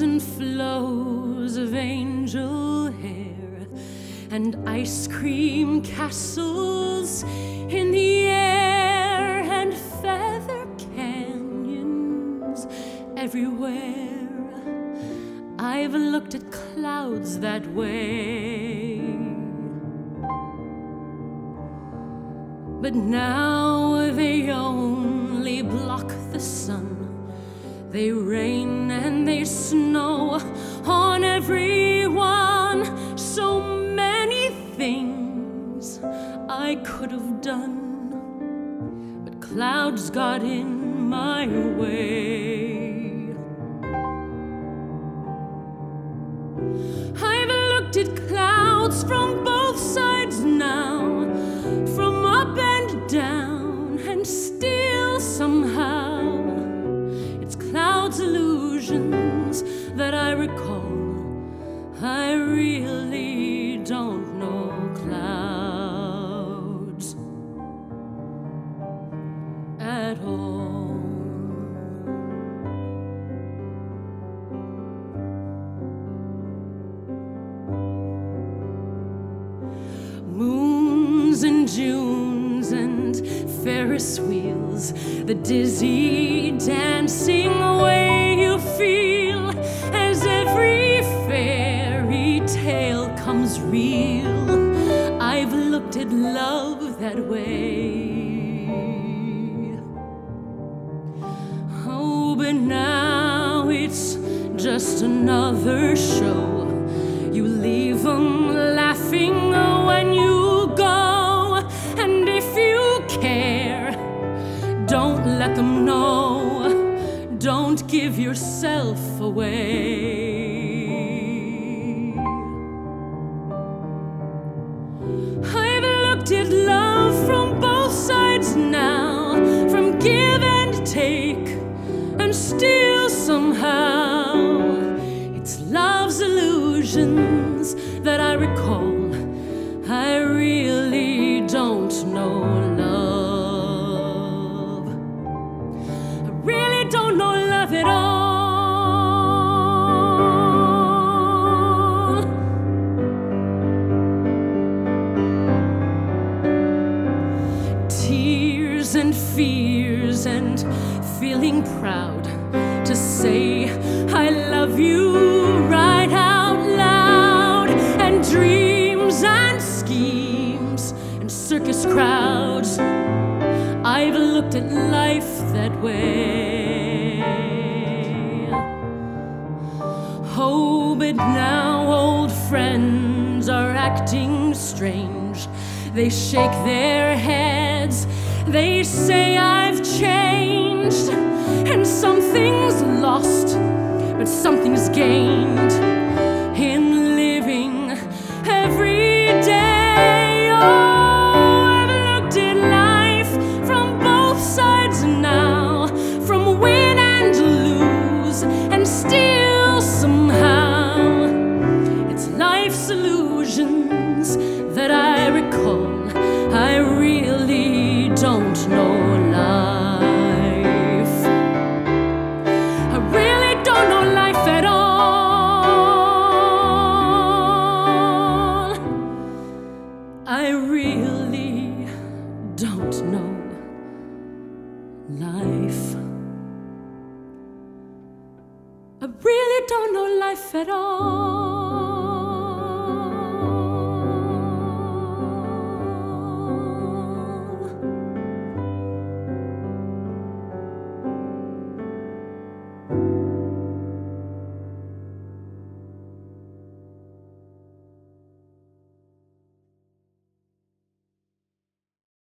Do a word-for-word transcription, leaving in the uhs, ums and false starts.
thousand flows of angel hair and ice cream castles in the air and feather canyons everywhere. I've looked at clouds that way, but now they only block the sun. They rain and they snow on everyone. So many things I could have done, but clouds got in my way. I've looked at clouds from both sides now, from up and down, and still somehow clouds' illusions that I recall. I really don't know clouds at all. Moons and Junes and Ferris wheels, the dizzy dancing way you feel as every fairy tale comes real. I've looked at love that way. Oh, but now it's just another show. You leave them laughing when you go, and if you care, don't let them know. Don't give yourself away. I've looked at love from both sides now, from give and take, and still somehow it's love's illusions that I recall. I really don't know love. I really don't know love at all. Tears and fears and feeling proud to say I love you right out loud, and dreams and schemes and circus crowds. I've looked at life that way. Oh, but now old friends are acting strange. They shake their heads, they say I've changed, and something's lost, but something's gained in living every day. Oh, I've looked at life from both sides now, from win and lose, and still somehow it's life's illusions that I recall. I really don't know life. I really don't know life at all. I really don't know life. I really don't know life at all.